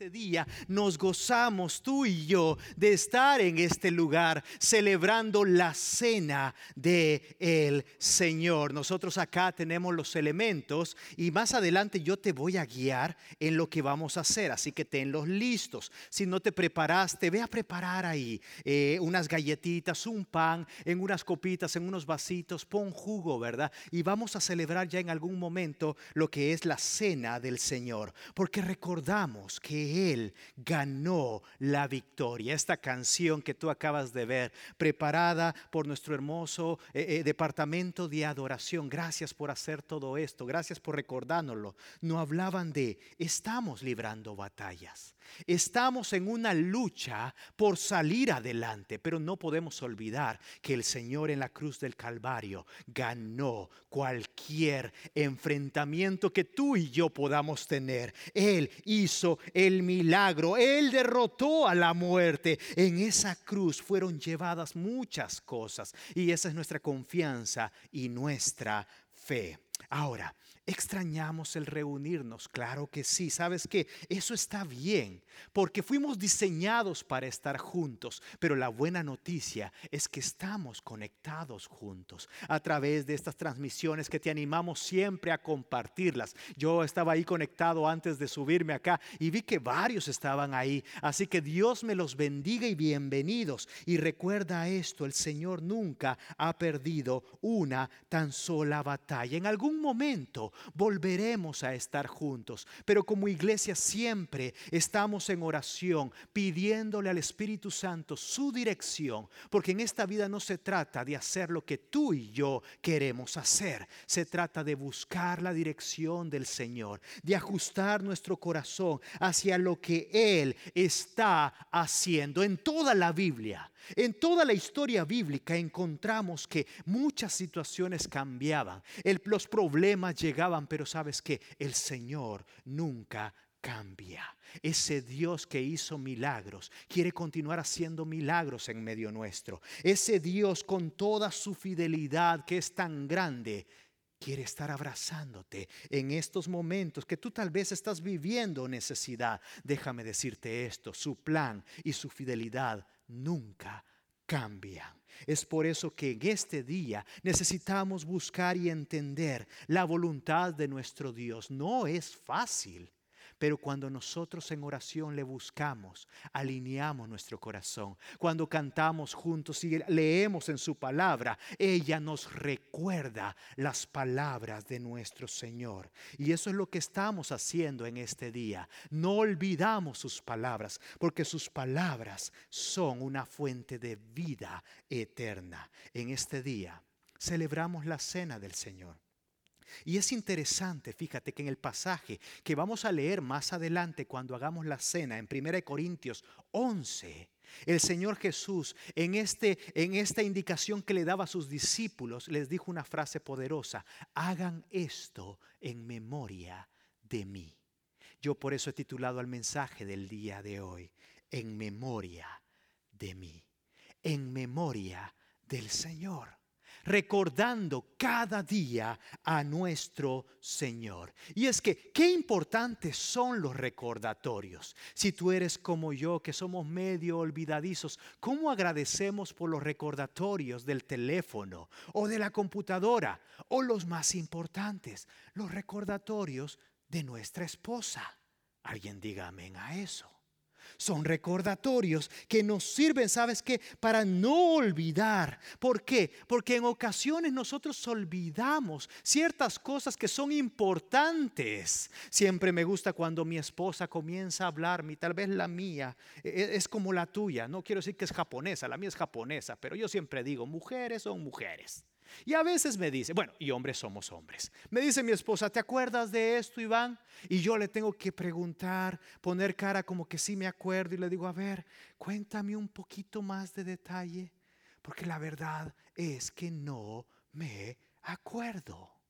este día nos gozamos tú y yo de estar en este lugar celebrando la cena del Señor. Nosotros acá tenemos los elementos y más adelante yo te voy a guiar en lo que vamos a hacer, así que tenlos listos. Si no te preparaste, ve a preparar ahí unas galletitas, un pan, en unas copitas, en unos vasitos, pon jugo, ¿verdad? Y vamos a celebrar ya en algún momento lo que es la cena del Señor, porque recordamos que Él ganó la victoria. Esta canción que tú acabas de ver, preparada por nuestro hermoso departamento de adoración, gracias por hacer todo esto, gracias por recordárnoslo. No hablaban de estamos librando batallas, estamos en una lucha por salir adelante, pero no podemos olvidar que el Señor en la cruz del Calvario ganó cualquier enfrentamiento que tú y yo podamos tener. Él hizo el milagro, Él derrotó a la muerte. En esa cruz fueron llevadas muchas cosas y esa es nuestra confianza y nuestra fe. Ahora, ¿extrañamos el reunirnos? Claro que sí. ¿Sabes qué? Eso está bien, porque fuimos diseñados para estar juntos. Pero la buena noticia es que estamos conectados juntos a través de estas transmisiones que te animamos siempre a compartirlas. Yo estaba ahí conectado antes de subirme acá y vi que varios estaban ahí. Así que Dios me los bendiga y bienvenidos. Y recuerda esto, el Señor nunca ha perdido una tan sola batalla. En algún momento volveremos a estar juntos, pero como iglesia siempre estamos en oración pidiéndole al Espíritu Santo su dirección, porque en esta vida no se trata de hacer lo que tú y yo queremos hacer, se trata de buscar la dirección del Señor, de ajustar nuestro corazón hacia lo que Él está haciendo. En toda la Biblia, en toda la historia bíblica encontramos que muchas situaciones cambiaban, los problemas llegaban, pero ¿sabes qué? El Señor nunca cambia. Ese Dios que hizo milagros quiere continuar haciendo milagros en medio nuestro. Ese Dios con toda su fidelidad que es tan grande quiere estar abrazándote en estos momentos que tú tal vez estás viviendo necesidad. Déjame decirte esto, su plan y su fidelidad nunca cambian. Es por eso que en este día necesitamos buscar y entender la voluntad de nuestro Dios. No es fácil, pero cuando nosotros en oración le buscamos, alineamos nuestro corazón. Cuando cantamos juntos y leemos en su palabra, ella nos recuerda las palabras de nuestro Señor. Y eso es lo que estamos haciendo en este día. No olvidamos sus palabras, porque sus palabras son una fuente de vida eterna. En este día celebramos la cena del Señor. Y es interesante, fíjate que en el pasaje que vamos a leer más adelante cuando hagamos la cena en 1 Corintios 11, el Señor Jesús en esta indicación que le daba a sus discípulos les dijo una frase poderosa: hagan esto en memoria de mí. Yo por eso he titulado al mensaje del día de hoy: en memoria de mí, en memoria del Señor. Recordando cada día a nuestro Señor. Y es que qué importantes son los recordatorios. Si tú eres como yo, que somos medio olvidadizos, ¿cómo agradecemos por los recordatorios del teléfono o de la computadora? O los más importantes, los recordatorios de nuestra esposa. Alguien diga amén a eso. Son recordatorios que nos sirven, ¿sabes qué? Para no olvidar. ¿Por qué? Porque en ocasiones nosotros olvidamos ciertas cosas que son importantes. Siempre me gusta cuando mi esposa comienza a hablarme, y tal vez la mía es como la tuya. No quiero decir que es japonesa, la mía es japonesa, pero yo siempre digo, mujeres son mujeres. Y a veces me dice, bueno, y hombres somos hombres. Me dice mi esposa, ¿te acuerdas de esto, Iván? Y yo le tengo que preguntar, poner cara como que sí me acuerdo. Y le digo, a ver, cuéntame un poquito más de detalle, porque la verdad es que no me acuerdo.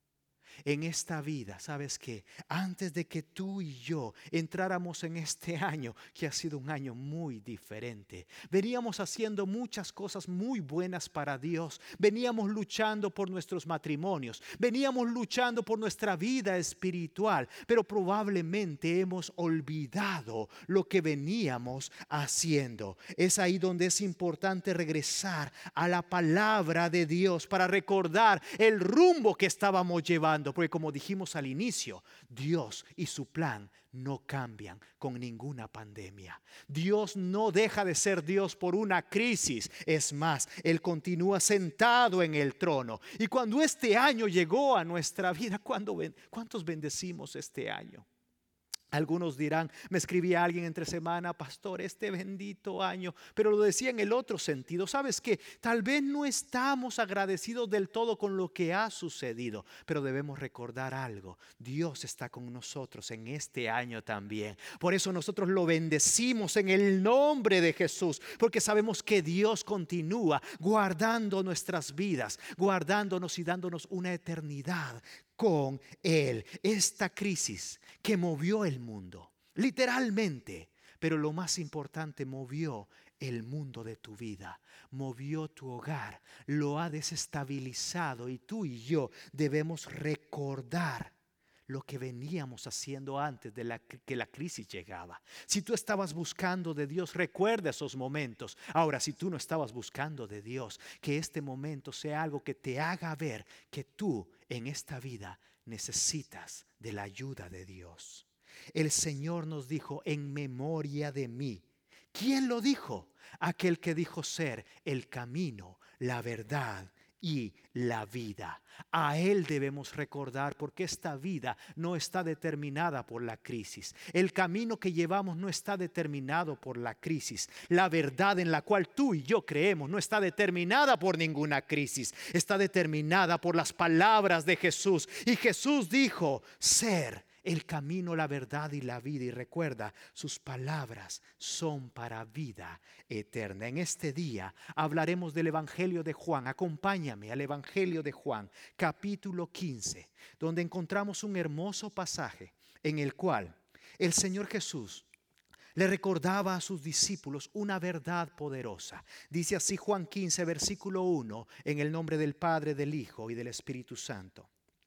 en esta vida, ¿sabes qué? Antes de que tú y yo entráramos en este año, que ha sido un año muy diferente, veníamos haciendo muchas cosas muy buenas para Dios. Veníamos luchando por nuestros matrimonios, veníamos luchando por nuestra vida espiritual, pero probablemente hemos olvidado lo que veníamos haciendo. Es ahí donde es importante regresar a la palabra de Dios para recordar el rumbo que estábamos llevando, porque como dijimos al inicio, Dios y su plan no cambian con ninguna pandemia. Dios no deja de ser Dios por una crisis. Es más, Él continúa sentado en el trono. Y cuando este año llegó a nuestra vida, ¿cuántos bendecimos este año? Algunos dirán, me escribía alguien entre semana, pastor, este bendito año, pero lo decía en el otro sentido. ¿Sabes qué? Tal vez no estamos agradecidos del todo con lo que ha sucedido, pero debemos recordar algo. Dios está con nosotros en este año también. Por eso nosotros lo bendecimos en el nombre de Jesús, porque sabemos que Dios continúa guardando nuestras vidas, guardándonos y dándonos una eternidad con Él. Esta crisis que movió el mundo, literalmente, pero lo más importante, movió el mundo de tu vida, movió tu hogar, lo ha desestabilizado, y tú y yo debemos recordar lo que veníamos haciendo antes de que la crisis llegaba. Si tú estabas buscando de Dios, recuerda esos momentos. Ahora, si tú no estabas buscando de Dios, que este momento sea algo que te haga ver que tú en esta vida necesitas de la ayuda de Dios. El Señor nos dijo, en memoria de mí. ¿Quién lo dijo? Aquel que dijo ser el camino, la verdad y la vida. A Él debemos recordar, porque esta vida no está determinada por la crisis. El camino que llevamos no está determinado por la crisis. La verdad en la cual tú y yo creemos no está determinada por ninguna crisis. Está determinada por las palabras de Jesús. Y Jesús dijo ser el camino, la verdad y la vida. Y recuerda, sus palabras son para vida eterna. En este día hablaremos del Evangelio de Juan. Acompáñame al Evangelio de Juan, capítulo 15, donde encontramos un hermoso pasaje en el cual el Señor Jesús le recordaba a sus discípulos una verdad poderosa. Dice así Juan 15, versículo 1, en el nombre del Padre, del Hijo y del Espíritu Santo.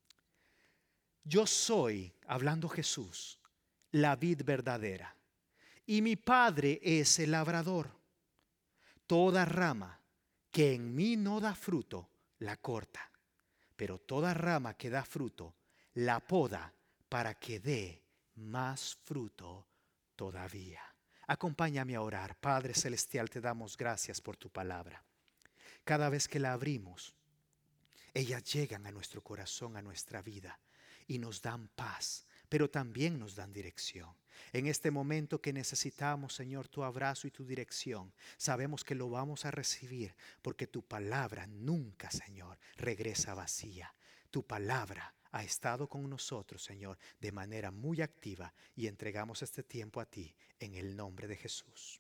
Yo soy, hablando Jesús, la vid verdadera, y mi Padre es el labrador. Toda rama que en mí no da fruto, la corta, pero toda rama que da fruto, la poda para que dé más fruto todavía. Acompáñame a orar. Padre Celestial, te damos gracias por tu palabra. Cada vez que la abrimos, ellas llegan a nuestro corazón, a nuestra vida, y nos dan paz, pero también nos dan dirección. En este momento que necesitamos, Señor, tu abrazo y tu dirección, sabemos que lo vamos a recibir, porque tu palabra nunca, Señor, regresa vacía. Tu palabra ha estado con nosotros, Señor, de manera muy activa, y entregamos este tiempo a ti en el nombre de Jesús.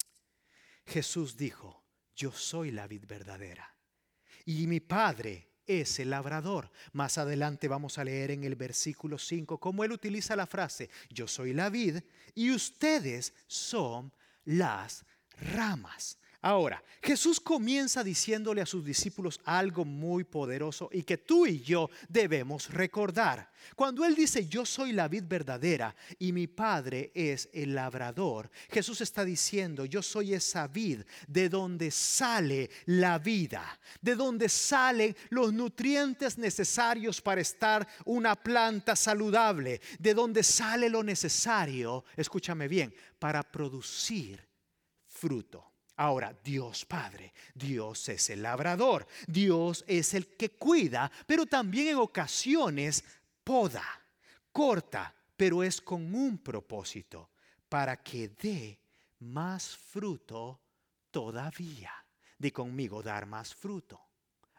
Jesús dijo, yo soy la vid verdadera y mi Padre es el labrador. Más adelante vamos a leer en el versículo 5 cómo él utiliza la frase, yo soy la vid y ustedes son las ramas. Ahora, Jesús comienza diciéndole a sus discípulos algo muy poderoso y que tú y yo debemos recordar. Cuando Él dice, yo soy la vid verdadera y mi Padre es el labrador, Jesús está diciendo, yo soy esa vid de donde sale la vida, de donde salen los nutrientes necesarios para estar una planta saludable, de donde sale lo necesario, escúchame bien, para producir fruto. Ahora, Dios Padre, Dios es el labrador, Dios es el que cuida, pero también en ocasiones poda, corta, pero es con un propósito, para que dé más fruto todavía. Di conmigo, dar más fruto.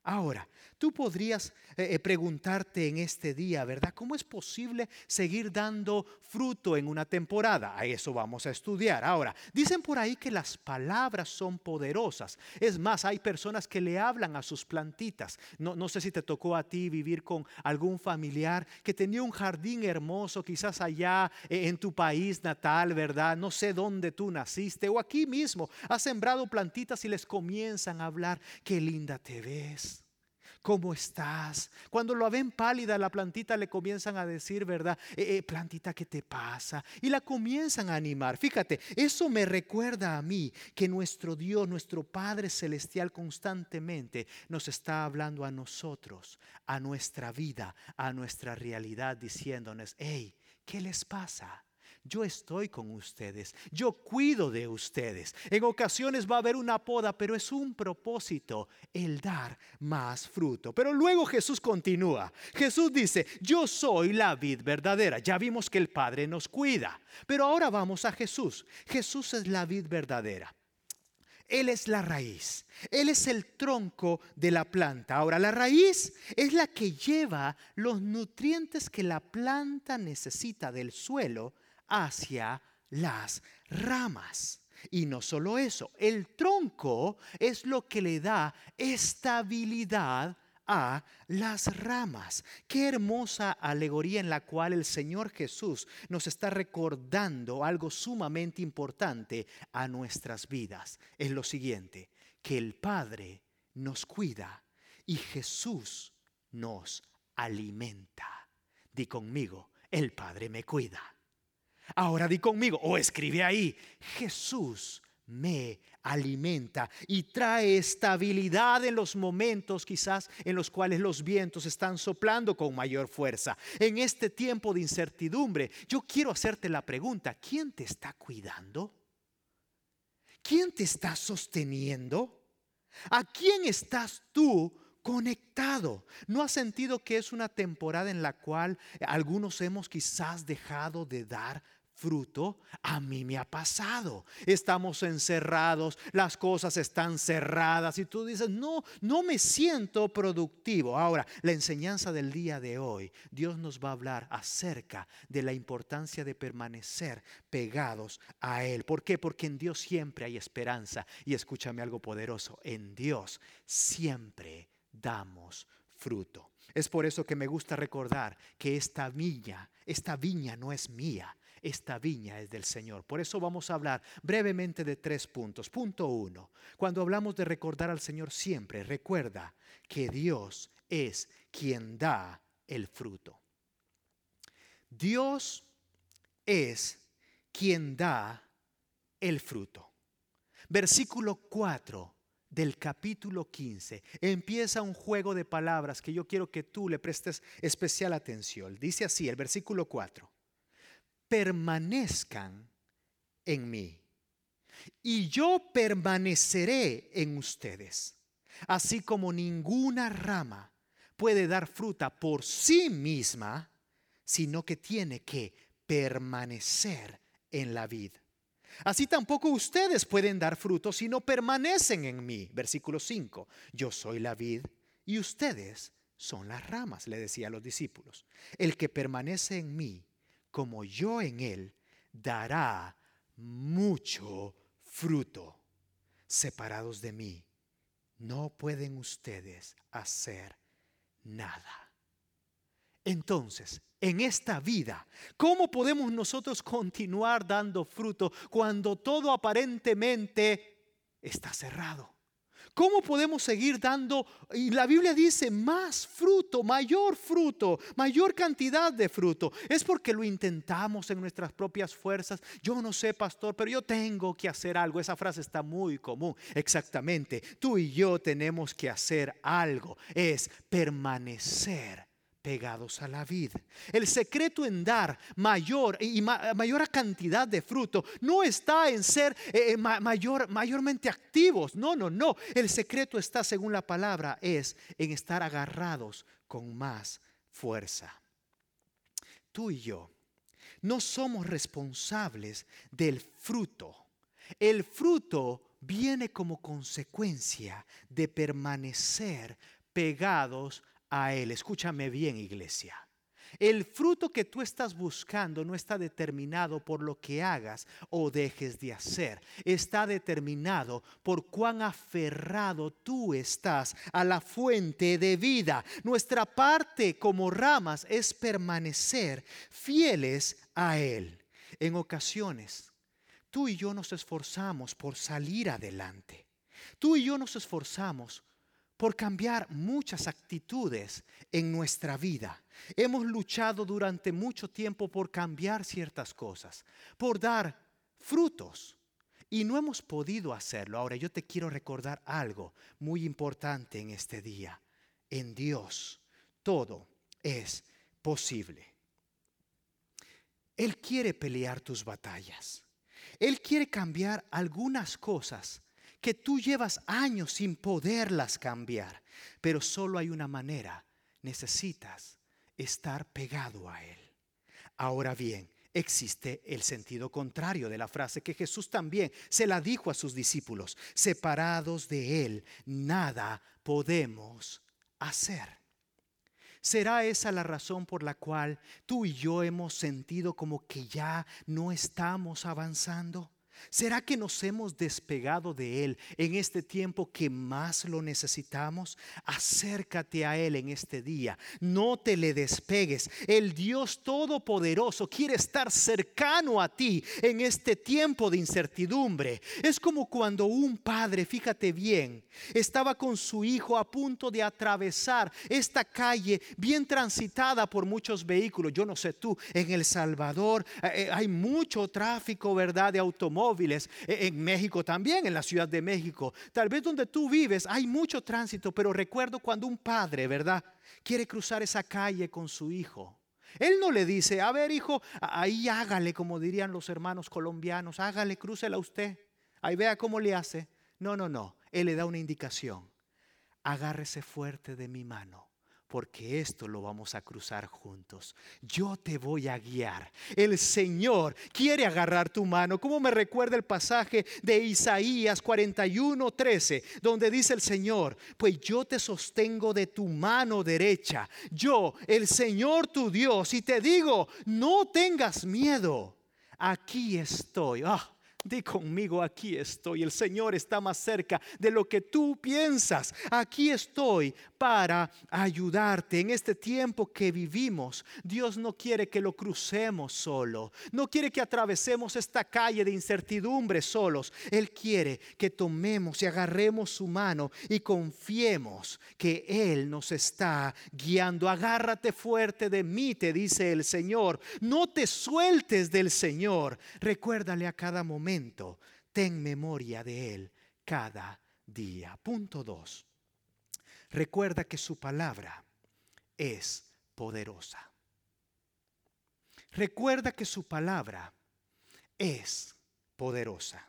Ahora, tú podrías preguntarte en este día, ¿verdad? ¿Cómo es posible seguir dando fruto en una temporada? A eso vamos a estudiar. Ahora, dicen por ahí que las palabras son poderosas. Es más, hay personas que le hablan a sus plantitas. No sé si te tocó a ti vivir con algún familiar que tenía un jardín hermoso, quizás allá en tu país natal, ¿verdad? No sé dónde tú naciste o aquí mismo. Has sembrado plantitas y les comienzan a hablar. Qué linda te ves. ¿Cómo estás? Cuando lo ven pálida, la plantita le comienzan a decir, ¿verdad? Plantita, ¿qué te pasa? Y la comienzan a animar. Fíjate, eso me recuerda a mí que nuestro Dios, nuestro Padre Celestial constantemente nos está hablando a nosotros, a nuestra vida, a nuestra realidad, diciéndonos, hey, ¿qué les pasa? Yo estoy con ustedes, yo cuido de ustedes. En ocasiones va a haber una poda, pero es un propósito, el dar más fruto. Pero luego Jesús continúa. Jesús dice, yo soy la vid verdadera. Ya vimos que el Padre nos cuida, pero ahora vamos a Jesús. Jesús es la vid verdadera. Él es la raíz, Él es el tronco de la planta. Ahora, la raíz es la que lleva los nutrientes que la planta necesita del suelo hacia las ramas. Y no solo eso, el tronco es lo que le da estabilidad a las ramas. Qué hermosa alegoría en la cual el Señor Jesús nos está recordando algo sumamente importante a nuestras vidas. Es lo siguiente, que el Padre nos cuida y Jesús nos alimenta. Di conmigo, el Padre me cuida. Ahora di conmigo, o escribe ahí, Jesús me alimenta y trae estabilidad en los momentos quizás en los cuales los vientos están soplando con mayor fuerza. En este tiempo de incertidumbre, yo quiero hacerte la pregunta, ¿quién te está cuidando? ¿Quién te está sosteniendo? ¿A quién estás tú conectado? ¿No has sentido que es una temporada en la cual algunos hemos quizás dejado de dar fruto? A mí me ha pasado. Estamos encerrados, las cosas están cerradas y tú dices, no me siento productivo. Ahora, la enseñanza del día de hoy, Dios nos va a hablar acerca de la importancia de permanecer pegados a Él. ¿Por qué? Porque en Dios siempre hay esperanza. Y escúchame algo poderoso, en Dios siempre damos fruto. Es por eso que me gusta recordar que esta viña no es mía. Esta viña es del Señor. Por eso vamos a hablar brevemente de 3 puntos. Punto 1. Cuando hablamos de recordar al Señor siempre, recuerda que Dios es quien da el fruto. Dios es quien da el fruto. Versículo 4 del capítulo 15 empieza un juego de palabras que yo quiero que tú le prestes especial atención. Dice así el versículo 4. Permanezcan en mí y yo permaneceré en ustedes. Así como ninguna rama puede dar fruta por sí misma, sino que tiene que permanecer en la vid. Así tampoco ustedes pueden dar fruto si no permanecen en mí. Versículo 5. Yo soy la vid y ustedes son las ramas, le decía a los discípulos. El que permanece en mí, como yo en él, dará mucho fruto. Separados de mí, no pueden ustedes hacer nada. Entonces, en esta vida, ¿cómo podemos nosotros continuar dando fruto cuando todo aparentemente está cerrado? ¿Cómo podemos seguir dando? Y la Biblia dice más fruto, mayor cantidad de fruto. Es porque lo intentamos en nuestras propias fuerzas. Yo no sé, pastor, pero yo tengo que hacer algo. Esa frase está muy común. Exactamente. Tú y yo tenemos que hacer algo. Es permanecer pegados a la vid. El secreto en dar mayor cantidad de fruto no está en ser mayormente activos. No. El secreto está, según la palabra, es en estar agarrados con más fuerza. Tú y yo no somos responsables del fruto. El fruto viene como consecuencia de permanecer pegados a Él. Escúchame bien, iglesia. El fruto que tú estás buscando no está determinado por lo que hagas o dejes de hacer. Está determinado por cuán aferrado tú estás a la fuente de vida. Nuestra parte como ramas es permanecer fieles a Él. En ocasiones, tú y yo nos esforzamos por salir adelante. Tú y yo nos esforzamos por cambiar muchas actitudes en nuestra vida. Hemos luchado durante mucho tiempo por cambiar ciertas cosas, por dar frutos, y no hemos podido hacerlo. Ahora yo te quiero recordar algo muy importante en este día. En Dios todo es posible. Él quiere pelear tus batallas. Él quiere cambiar algunas cosas que tú llevas años sin poderlas cambiar. Pero solo hay una manera. Necesitas estar pegado a Él. Ahora bien, existe el sentido contrario de la frase que Jesús también se la dijo a sus discípulos. Separados de Él, nada podemos hacer. ¿Será esa la razón por la cual tú y yo hemos sentido como que ya no estamos avanzando? ¿Será que nos hemos despegado de Él en este tiempo que más lo necesitamos? Acércate a Él en este día. No te le despegues. El Dios Todopoderoso quiere estar cercano a ti en este tiempo de incertidumbre. Es como cuando un padre, fíjate bien, estaba con su hijo a punto de atravesar esta calle bien transitada por muchos vehículos. Yo no sé tú, en El Salvador hay mucho tráfico, ¿verdad?, de automóviles. En México también, en la Ciudad de México. Tal vez donde tú vives hay mucho tránsito, pero recuerdo cuando un padre, ¿verdad?, quiere cruzar esa calle con su hijo. Él no le dice, a ver hijo, ahí hágale, como dirían los hermanos colombianos, hágale, crúcela usted. Ahí vea cómo le hace. No. Él le da una indicación. Agárrese fuerte de mi mano, porque esto lo vamos a cruzar juntos. Yo te voy a guiar. El Señor quiere agarrar tu mano. Como me recuerda el pasaje de Isaías 41:13, donde dice el Señor: pues yo te sostengo de tu mano derecha. Yo, el Señor tu Dios, y te digo, no tengas miedo. Aquí estoy. Di conmigo, aquí estoy. El Señor está más cerca de lo que tú piensas. Aquí estoy para ayudarte en este tiempo que vivimos. Dios no quiere que lo crucemos solo. No quiere que atravesemos esta calle de incertidumbre solos. Él quiere que tomemos y agarremos su mano y confiemos que Él nos está guiando. Agárrate fuerte de mí, te dice el Señor. No te sueltes del Señor. Recuérdale a cada momento. Ten memoria de Él cada día. Punto 2. Recuerda que su palabra es poderosa. Recuerda que su palabra es poderosa.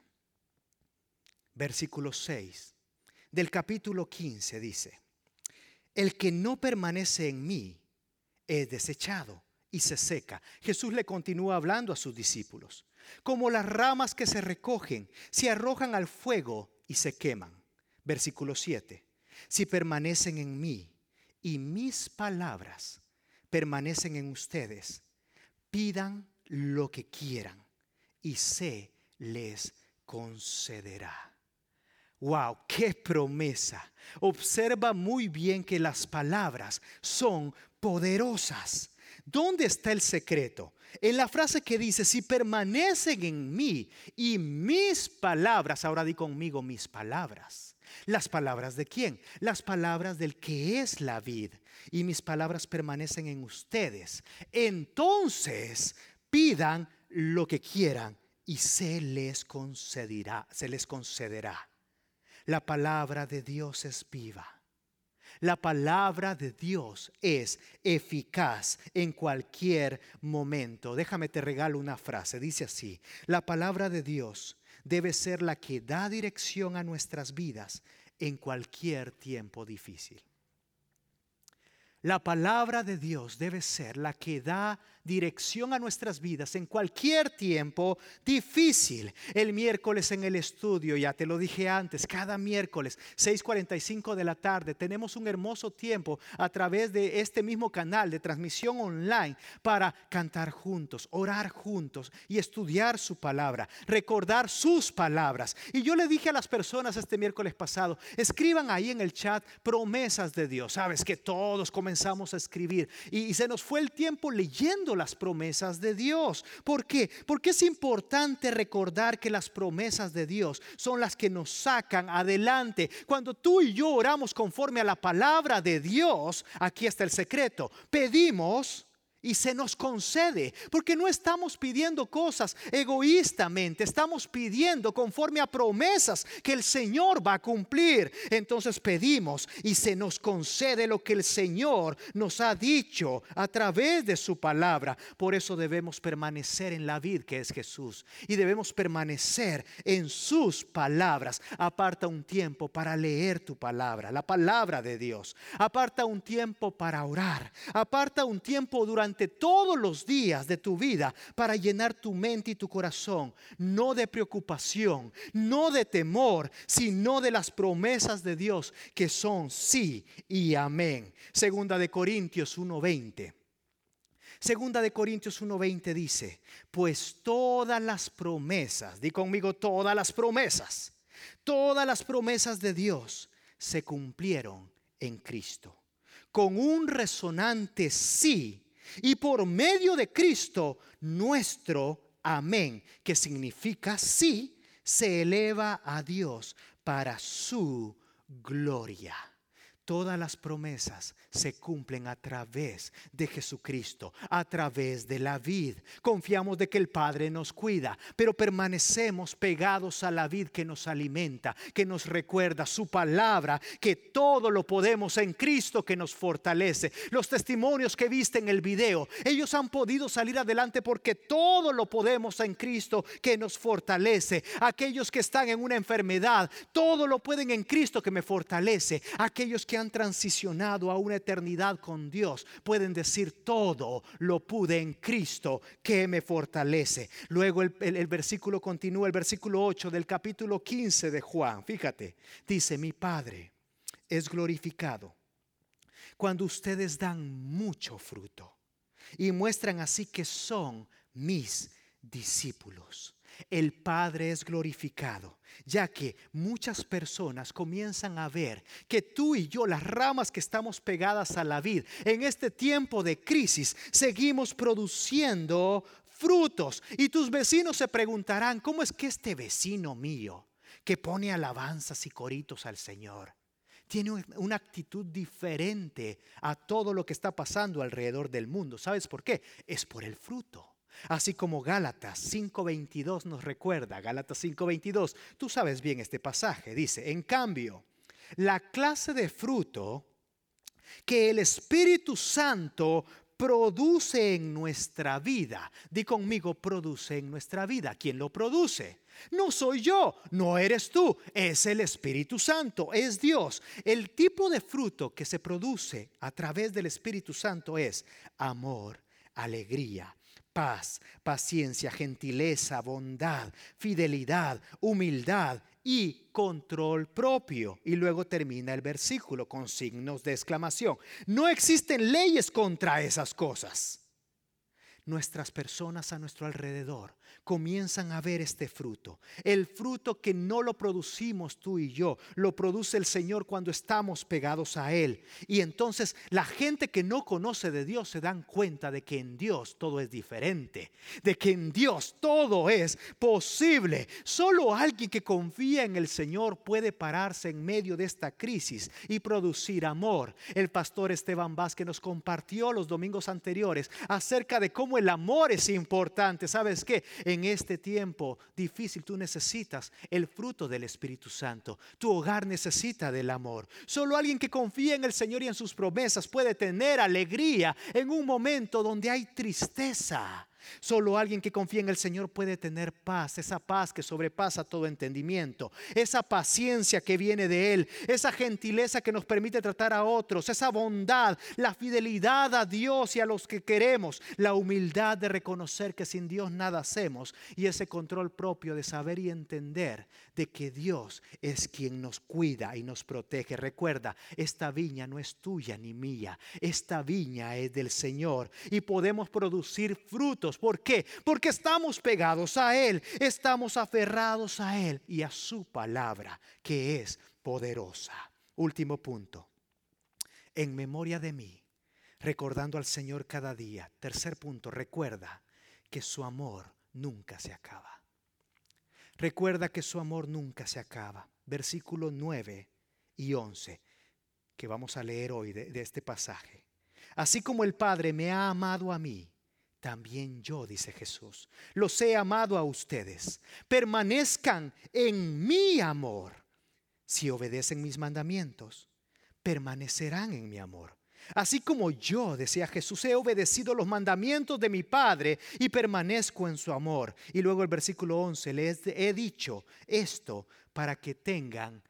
Versículo 6 del capítulo 15 dice: el que no permanece en mí es desechado y se seca. Jesús le continúa hablando a sus discípulos. Como las ramas que se recogen, se arrojan al fuego y se queman. Versículo 7. Si permanecen en mí y mis palabras permanecen en ustedes, pidan lo que quieran y se les concederá. Wow, qué promesa. Observa muy bien que las palabras son poderosas. ¿Dónde está el secreto? En la frase que dice: si permanecen en mí y mis palabras. Ahora di conmigo, mis palabras. ¿Las palabras de quién? Las palabras del que es la vid. Y mis palabras permanecen en ustedes. Entonces pidan lo que quieran y se les concederá. La palabra de Dios es viva. La palabra de Dios es eficaz en cualquier momento. Déjame te regalo una frase. Dice así: la palabra de Dios debe ser la que da dirección a nuestras vidas en cualquier tiempo difícil. La palabra de Dios debe ser la que da dirección a nuestras vidas en cualquier tiempo difícil. El miércoles en el estudio, ya te lo dije antes, cada miércoles 6:45 de la tarde tenemos un hermoso tiempo a través de este mismo canal de transmisión online para cantar juntos, orar juntos y estudiar su palabra, recordar sus palabras. Y yo le dije a las personas este miércoles pasado, escriban ahí en el chat promesas de Dios. Sabes que todos comenzamos a escribir y se nos fue el tiempo leyendo las promesas de Dios. ¿Por qué? Porque es importante recordar que las promesas de Dios son las que nos sacan adelante. Cuando tú y yo oramos conforme a la palabra de Dios, aquí está el secreto: pedimos y se nos concede, porque no estamos pidiendo cosas egoístamente, estamos pidiendo conforme a promesas que el Señor va a cumplir. Entonces pedimos y se nos concede lo que el Señor nos ha dicho a través de su palabra. Por eso debemos permanecer en la vid que es Jesús y debemos permanecer en sus palabras. Aparta un tiempo para leer tu palabra, la palabra de Dios. Aparta un tiempo para orar. Aparta un tiempo durante todos los días de tu vida para llenar tu mente y tu corazón, no de preocupación, no de temor, sino de las promesas de Dios que son sí y amén. Segunda de Corintios 1:20. Segunda de Corintios 1:20 dice: pues todas las promesas, di conmigo, todas las promesas de Dios se cumplieron en Cristo, con un resonante sí. Y por medio de Cristo, nuestro amén, que significa sí, se eleva a Dios para su gloria. Todas las promesas se cumplen a través de Jesucristo, a través de la vid. Confiamos de que el Padre nos cuida, pero permanecemos pegados a la vid que nos alimenta, que nos recuerda su palabra, que todo lo podemos en Cristo que nos fortalece. Los testimonios que viste en el video, ellos han podido salir adelante porque todo lo podemos en Cristo que nos fortalece. Aquellos que están en una enfermedad, todo lo pueden en Cristo que me fortalece. Aquellos que han transicionado a una eternidad con Dios pueden decir: todo lo pude en Cristo que me fortalece. Luego el versículo continúa, el versículo 8 del capítulo 15 de Juan. Fíjate, dice: mi Padre es glorificado cuando ustedes dan mucho fruto y muestran así que son mis discípulos. El Padre es glorificado, ya que muchas personas comienzan a ver que tú y yo, las ramas que estamos pegadas a la vid, en este tiempo de crisis, seguimos produciendo frutos. Y tus vecinos se preguntarán: ¿cómo es que este vecino mío, que pone alabanzas y coritos al Señor, tiene una actitud diferente a todo lo que está pasando alrededor del mundo? ¿Sabes por qué? Es por el fruto. Así como Gálatas 5:22 nos recuerda, Gálatas 5:22, tú sabes bien este pasaje, dice: en cambio, la clase de fruto que el Espíritu Santo produce en nuestra vida. Di conmigo: produce en nuestra vida. ¿Quién lo produce? No soy yo, no eres tú, es el Espíritu Santo, es Dios. El tipo de fruto que se produce a través del Espíritu Santo es amor, alegría, paz, paciencia, gentileza, bondad, fidelidad, humildad y control propio. Y luego termina el versículo con signos de exclamación. No existen leyes contra esas cosas. Nuestras personas a nuestro alrededor comienzan a ver este fruto. El fruto que no lo producimos tú y yo, lo produce el Señor cuando estamos pegados a Él. Y entonces la gente que no conoce de Dios se dan cuenta de que en Dios todo es diferente, de que en Dios todo es posible. Solo alguien que confía en el Señor puede pararse en medio de esta crisis y producir amor. El pastor Esteban Vázquez nos compartió los domingos anteriores acerca de cómo el amor es importante. ¿Sabes qué? En este tiempo difícil tú necesitas el fruto del Espíritu Santo. Tu hogar necesita del amor. Solo alguien que confía en el Señor y en sus promesas puede tener alegría en un momento donde hay tristeza. Solo alguien que confía en el Señor puede tener paz, esa paz que sobrepasa todo entendimiento, esa paciencia que viene de Él, esa gentileza que nos permite tratar a otros, esa bondad, la fidelidad a Dios y a los que queremos, la humildad de reconocer que sin Dios nada hacemos y ese control propio de saber y entender de que Dios es quien nos cuida y nos protege. Recuerda, esta viña no es tuya ni mía, esta viña es del Señor y podemos producir frutos. ¿Por qué? Porque estamos pegados a Él, estamos aferrados a Él y a su palabra, que es poderosa. Último punto, en memoria de mí, recordando al Señor cada día. Tercer punto, recuerda que su amor nunca se acaba. Recuerda que su amor nunca se acaba. Versículos 9 y 11 que vamos a leer hoy de este pasaje. Así como el Padre me ha amado a mí, también yo, dice Jesús, los he amado a ustedes. Permanezcan en mi amor. Si obedecen mis mandamientos, permanecerán en mi amor. Así como yo, decía Jesús, he obedecido los mandamientos de mi Padre y permanezco en su amor. Y luego el versículo 11, les he dicho esto para que tengan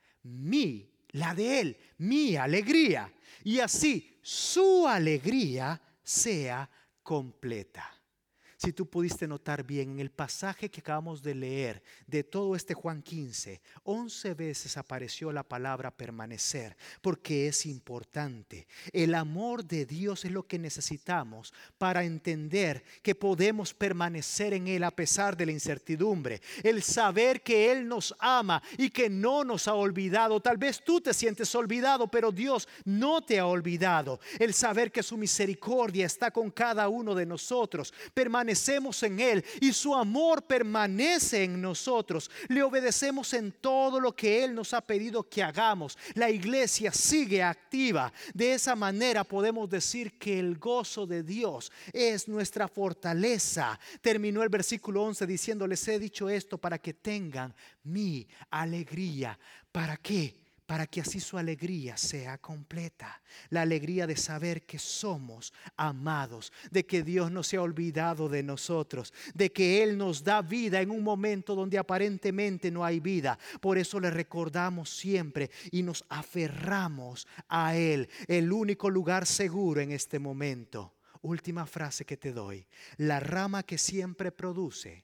la de Él, mi alegría. Y así su alegría sea completa. Si tú pudiste notar bien en el pasaje que acabamos de leer de todo este Juan 15, 11 veces apareció la palabra permanecer, porque es importante. El amor de Dios es lo que necesitamos para entender que podemos permanecer en Él a pesar de la incertidumbre. El saber que Él nos ama y que no nos ha olvidado. Tal vez tú te sientes olvidado, pero Dios no te ha olvidado. El saber que su misericordia está con cada uno de nosotros. Permanecemos en Él y su amor permanece en nosotros. Le obedecemos en todo lo que Él nos ha pedido que hagamos. La iglesia sigue activa. De esa manera podemos decir que el gozo de Dios es nuestra fortaleza. Terminó el versículo 11 diciendo: les he dicho esto para que tengan mi alegría. ¿Para qué? Para que así su alegría sea completa. La alegría de saber que somos amados, de que Dios no se ha olvidado de nosotros, de que Él nos da vida en un momento donde aparentemente no hay vida. Por eso le recordamos siempre y nos aferramos a Él, el único lugar seguro en este momento. Última frase que te doy: la rama que siempre produce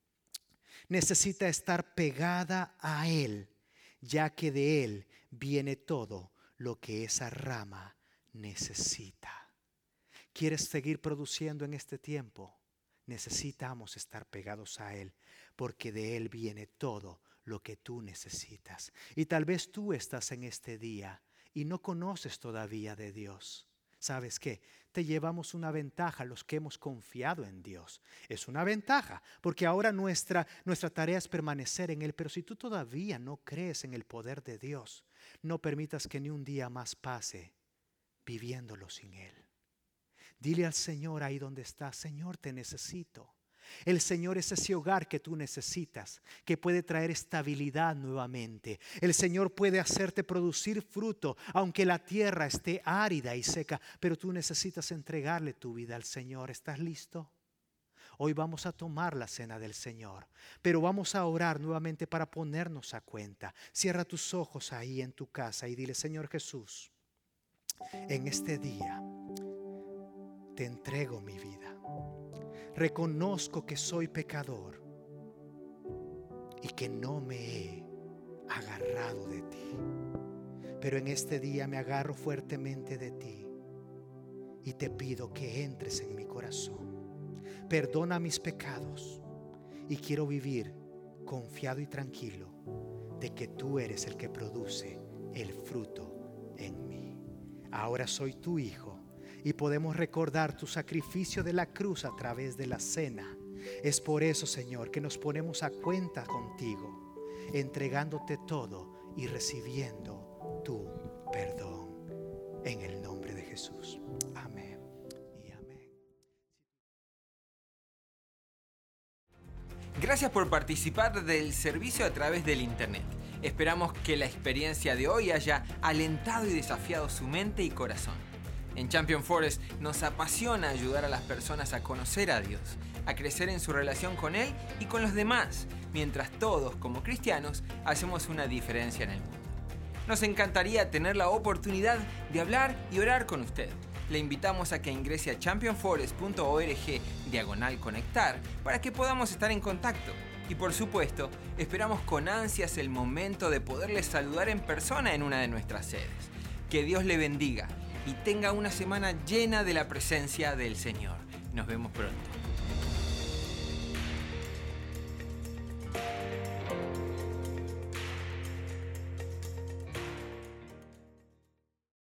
necesita estar pegada a Él, ya que de Él viene todo lo que esa rama necesita. ¿Quieres seguir produciendo en este tiempo? Necesitamos estar pegados a Él, porque de Él viene todo lo que tú necesitas. Y tal vez tú estás en este día y no conoces todavía de Dios. ¿Sabes qué? Te llevamos una ventaja los que hemos confiado en Dios. Es una ventaja porque ahora nuestra tarea es permanecer en Él. Pero si tú todavía no crees en el poder de Dios, no permitas que ni un día más pase viviéndolo sin Él. Dile al Señor ahí donde estás: Señor, te necesito. El Señor es ese hogar que tú necesitas, que puede traer estabilidad nuevamente. El Señor puede hacerte producir fruto, aunque la tierra esté árida y seca, pero tú necesitas entregarle tu vida al Señor. ¿Estás listo? Hoy vamos a tomar la cena del Señor, pero vamos a orar nuevamente para ponernos a cuenta. Cierra tus ojos ahí en tu casa y dile: Señor Jesús, en este día te entrego mi vida. Reconozco que soy pecador y que no me he agarrado de ti. Pero en este día me agarro fuertemente de ti y te pido que entres en mi corazón. Perdona mis pecados y quiero vivir confiado y tranquilo de que tú eres el que produce el fruto en mí. Ahora soy tu hijo y podemos recordar tu sacrificio de la cruz a través de la cena. Es por eso, Señor, que nos ponemos a cuenta contigo, entregándote todo y recibiendo tu perdón. En el nombre de Jesús. Amén y amén. Gracias por participar del servicio a través del internet. Esperamos que la experiencia de hoy haya alentado y desafiado su mente y corazón. En Champion Forest nos apasiona ayudar a las personas a conocer a Dios, a crecer en su relación con Él y con los demás, mientras todos, como cristianos, hacemos una diferencia en el mundo. Nos encantaría tener la oportunidad de hablar y orar con usted. Le invitamos a que ingrese a championforest.org/conectar para que podamos estar en contacto. Y por supuesto, esperamos con ansias el momento de poderles saludar en persona en una de nuestras sedes. Que Dios le bendiga y tenga una semana llena de la presencia del Señor. Nos vemos pronto.